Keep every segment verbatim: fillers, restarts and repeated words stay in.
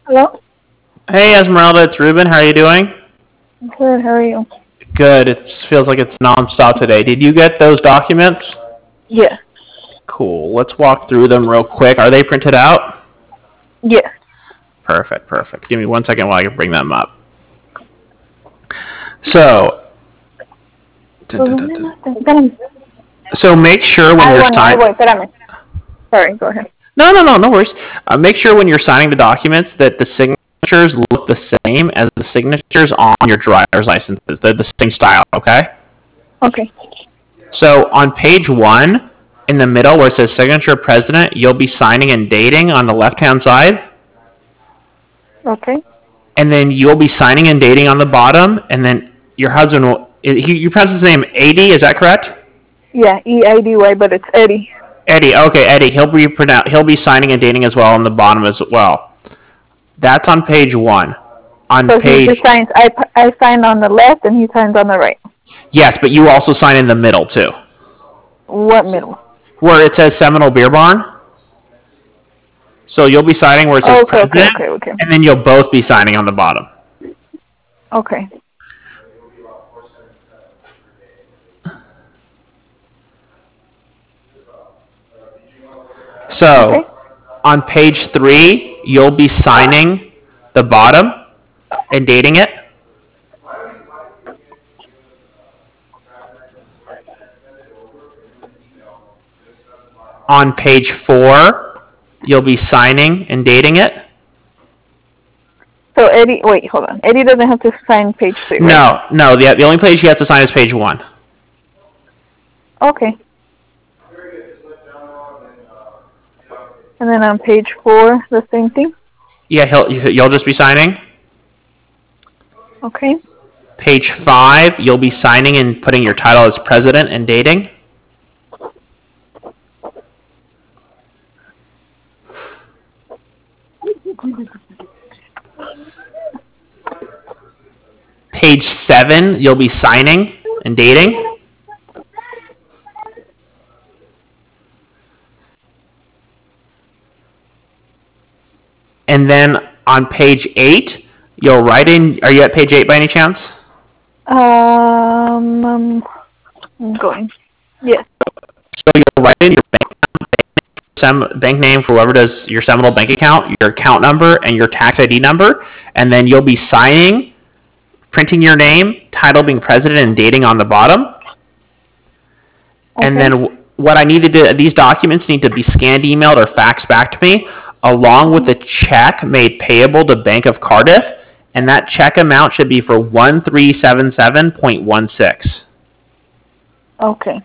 Hello? Hey Esmeralda, it's Ruben. How are you doing? Good, how are you? Good. It feels like it's nonstop today. Did you get those documents? Yeah. Cool. Let's walk through them real quick. Are they printed out? Yeah. Perfect, perfect. Give me one second while I bring them up. So, dun, dun, dun, dun. Espérame. so make sure when Ahí you're bueno, ahí signing. voy, espérame. Sorry, go ahead. No, no, no, no worries. Uh, make sure when you're signing the documents that the signatures look the same as the signatures on your driver's licenses. They're the same style, okay? Okay. So on page one, in the middle where it says signature president, you'll be signing and dating on the left-hand side. Okay. And then you'll be signing and dating on the bottom. And then your husband will, he, you pronounce his name Eddie, is that correct? Yeah, E A D Y, but it's Eddie. Eddie, okay, Eddie. He'll be pronoun- he'll be signing and dating as well on the bottom as well. That's on page one. On So he page just signs, I, I sign on the left and he signs on the right. yes, but you also sign in the middle too, What middle? where it says Seminole Beer Barn. So you'll be signing where it says Okay, okay, president, okay, okay. and then you'll both be signing on the bottom. Okay. So Okay. on page three, you'll be signing the bottom and dating it. On page four, you'll be signing and dating it. So Eddie, wait, hold on. Eddie doesn't have to sign page three, right? No, no, the, the only page you have to sign is page one. Okay. And then on page four, the same thing? Yeah, he'll, you'll just be signing. Okay. Page five, you'll be signing and putting your title as president and dating. Page seven, you'll be signing and dating. And then on page eight, you'll write in. Are you at page eight by any chance? Um, um I'm going. Yes. So you'll write in your bank, bank name for whoever does your Seminole bank account, your account number, and your tax I D number, and then you'll be signing, printing your name, title being president, and dating on the bottom. Okay. And then what I need to do, these documents need to be scanned, emailed, or faxed back to me, along with a check made payable to Bank of Cardiff, and that check amount should be for one three seven seven point one six. Okay.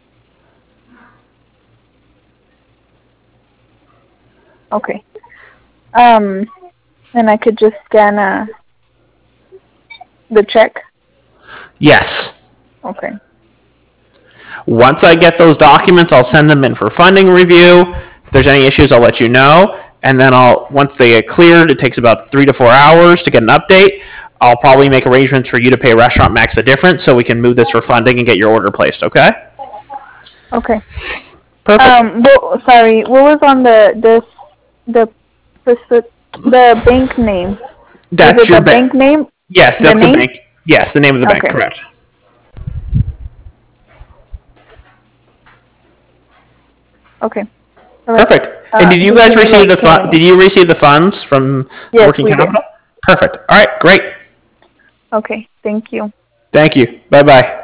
Okay. Um, and I could just scan uh, the check? Yes. Okay. Once I get those documents, I'll send them in for funding review. If there's any issues, I'll let you know. And then I'll, once they get cleared, it takes about three to four hours to get an update. I'll probably make arrangements for you to pay Restaurant Max the difference so we can move this for funding and get your order placed, okay? Okay. Perfect. Um, well, sorry, what was on the, this, the, the bank name? That's Is it your the ba- bank name? Yes, that's the, the, name? bank. Yes, the name of the bank, Okay. correct. Okay. Perfect. Uh, and did you guys receive the fun- like, did you receive the funds from yes, Working we Capital? did. Perfect. All right, great. Okay, thank you. Thank you. Bye-bye.